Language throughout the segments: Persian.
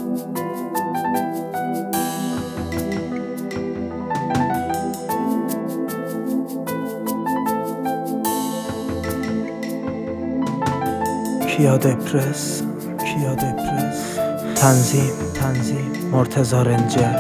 کیا دپرس تنظیم مرتضی رنجر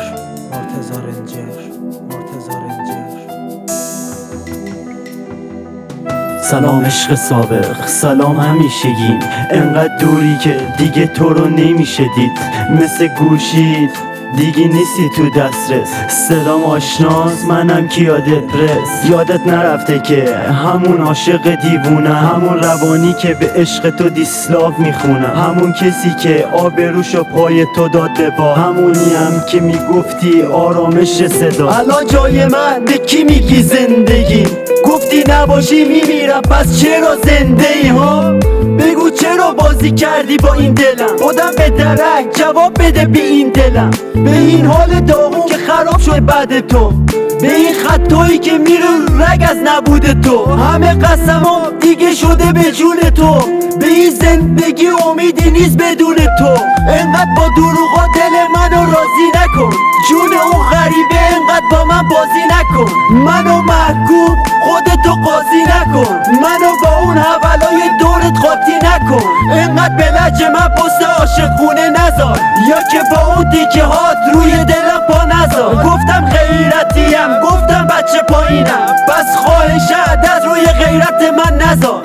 سلام عشق سابق، سلام همیشگی. انقدر دوری که دیگه تو رو نمیشه دید. مثل گوشید دیگه نیستی تو دسترس. صدام آشناست، منم کیا دپرس. یادت نرفته که همون عاشق دیوونه، همون روانی که به عشق تو دیسلاو میخونه، همون کسی که آبروشو پای تو داد به با، همونیم که میگفتی آرامش صدا. الان جای من به کی میگی زندگی؟ گفتی نباشی میمیرم، پس چرا زنده ای ها؟ بگو چرا بازی کردی با این دلم؟ خودم به درک جواب بده بی این دلم. به این حال داغون که خراب شد بعد تو، به این خطایی که میره رگ از نبود تو. همه قسمم دیگه شده به جون تو، به این زندگی امیدی نیست بدون تو. انقدر با دروغا دل منو راضی نکن، جون اون غریبه انقدر با من بازی نکن. منو محکوم خودتو قاضی نکن، منو با اون حولای دورت قاطی نکن. انقدر به لج من پست عاشق خونه نذار، یا که با اون دیگه هات روی دلم پا نذار. گفتم غیرتیم، گفتم بچه پایینم، پس خواهشت از روی غیرت من نذار.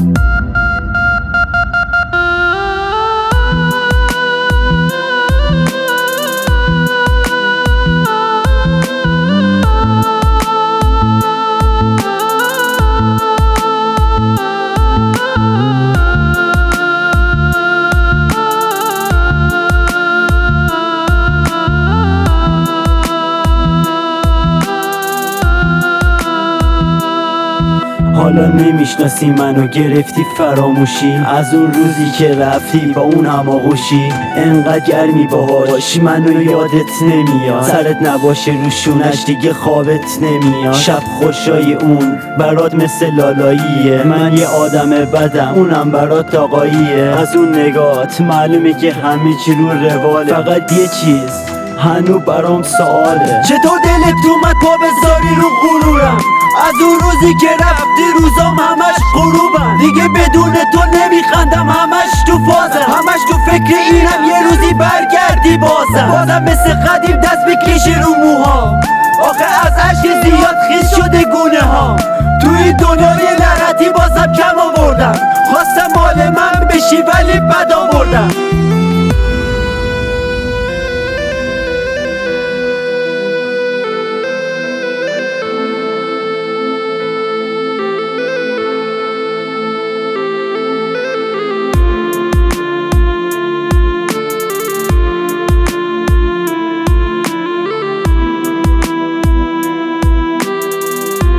حالا نمیشناسی منو، گرفتی فراموشی از اون روزی که رفتی با اون هماغوشی. انقدر گرمی باهاش منو یادت نمیاد، سرت نباشه روشونش دیگه خوابت نمیاد. شب خوشای اون برات مثل لالاییه، من یه آدم بدم اونم برات آقاییه. از اون نگات معلومه که همه چی رو رواله، فقط یه چیز هنو برام سواله، چطور دلت اومد پا بذاری رو غرورم؟ از اون روزی که رفتی روزام همش غروبم، دیگه بدون تو نمیخندم، همش تو فازم، همش تو فکر اینم یه روزی برگردی بازم مثل قدیم دست بکشی رو موها. آخه از عشق زیاد خیس شده گونه ها، توی دنیای لعنتی بازم کم آوردم. خواستم مال من بشی ولی بد آوردم.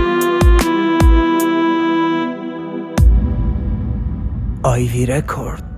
آیوی رکورد.